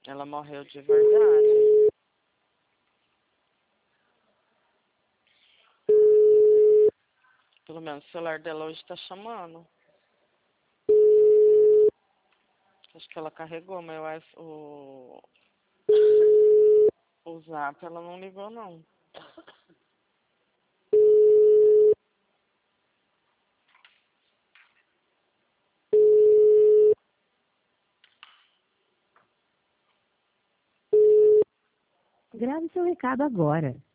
Ela morreu de verdade. Pelo menos o celular dela hoje tá chamando. Acho que ela carregou, mas o zap ela não ligou não. Grave seu recado agora.